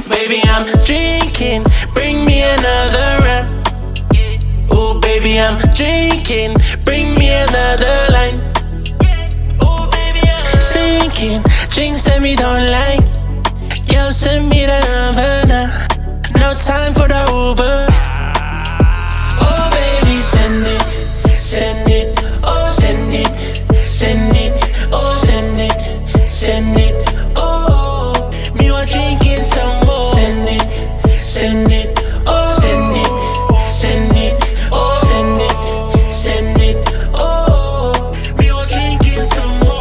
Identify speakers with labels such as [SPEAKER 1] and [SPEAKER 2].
[SPEAKER 1] Baby, I'm drinking, bring me another round. Ooh, baby, I'm drinking, bring me another line. Ooh, baby, I'm sinking, drinks that me don't like. Yo, send me the number now. No time for the Uber.